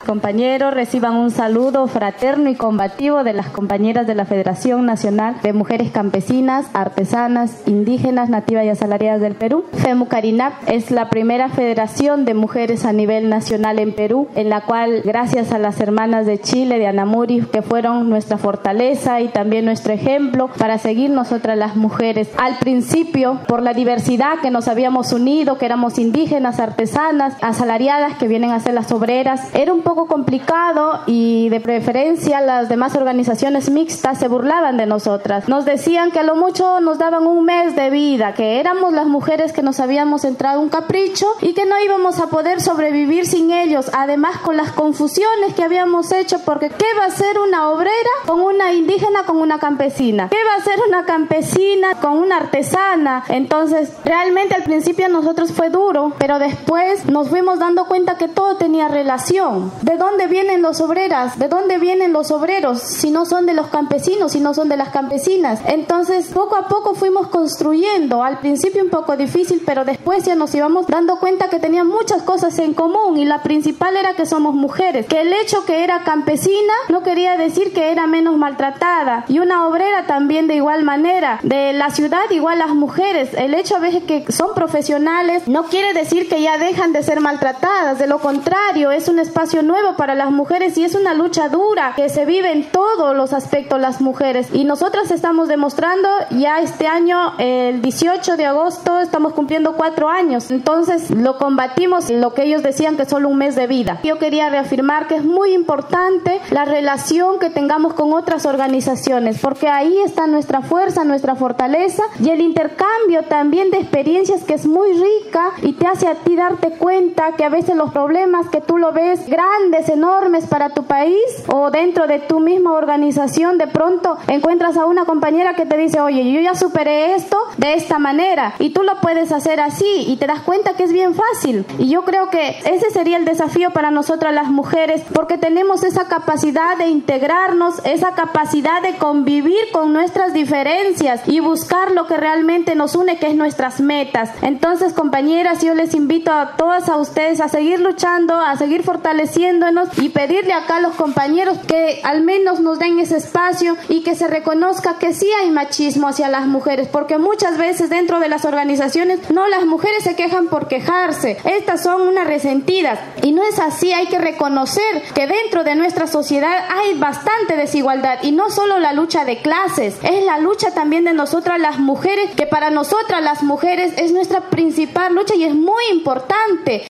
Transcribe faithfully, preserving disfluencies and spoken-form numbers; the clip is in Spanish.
compañeros, reciban un saludo fraterno y combativo de las compañeras de la Federación Nacional de Mujeres Campesinas, Artesanas, Indígenas, Nativas y Asalariadas del Perú. FEMUCARINAP es la primera federación de mujeres a nivel nacional en Perú, en la cual, gracias a las hermanas de Chile, de Anamuri, que fueron nuestra fortaleza y también nuestro ejemplo para seguir nosotras las mujeres. Al principio, por la diversidad que nos habíamos unido, que éramos indígenas, artesanas, asalariadas, que vienen a ser las obreras, era un poco complicado y de preferencia las demás organizaciones mixtas se burlaban de nosotras. Nos decían que a lo mucho nos daban un mes de vida, que éramos las mujeres que nos habíamos entrado un capricho y que no íbamos a poder sobrevivir sin ellos. Además, con las confusiones que habíamos hecho, porque ¿qué va a ser una obrera con una indígena, con una campesina? ¿Qué va a ser una campesina con una artesana? Entonces, realmente al principio a nosotros fue duro, pero después nos fuimos dando cuenta que todo tenía relación. ¿De dónde vienen los obreras? ¿De dónde vienen los obreros? Si no son de los campesinos, si no son de las campesinas. Entonces, poco a poco fuimos construyendo. Al principio un poco difícil, pero después ya nos íbamos dando cuenta que tenían muchas cosas en común, y la principal era que somos mujeres, que el hecho que era campesina no quería decir que era menos maltratada, y una obrera también de igual manera, de la ciudad igual las mujeres, el hecho a veces que son profesionales no quiere decir que ya dejan de ser maltratadas, de lo contrario, es un espacio nuevo para las mujeres y es una lucha dura que se vive en todos los aspectos las mujeres, y nosotras estamos demostrando ya este año, el dieciocho de agosto, estamos cumpliendo cuatro años, entonces lo combatimos, lo que ellos decían que solo un mes de vida. Yo quería reafirmar que es muy importante la relación que tengamos con otras organizaciones, porque ahí está nuestra fuerza, nuestra fortaleza, y el intercambio también de experiencias, que es muy rica y te hace a ti darte cuenta que a veces los problemas que tú lo ves grandes, enormes para tu país o dentro de tu misma organización, de pronto encuentras a una compañera que te dice, oye, yo ya superé esto de esta manera y tú lo puedes hacer así, y te das cuenta que es bien fácil. Y yo creo que ese sería el desafío para nosotras las mujeres, porque tenemos esa capacidad de integrarnos, esa capacidad de convivir con nuestras diferencias y buscar lo que realmente nos une, que es nuestras metas. Entonces, compañeras, yo les invito a todas a ustedes a seguir luchando, a seguir fortaleciéndonos, y pedirle acá a los compañeros que al menos nos den ese espacio y que se reconozca que sí hay machismo hacia las mujeres, porque muchas veces dentro de las organizaciones no, las mujeres se quejan por quejarse, estas son unas resentidas, y no es así. Hay que reconocer que dentro de nuestra sociedad hay bastante desigualdad, y no solo la lucha de clases, es la lucha también de nosotras las mujeres, que para nosotras las mujeres es nuestra principal lucha y es muy importante.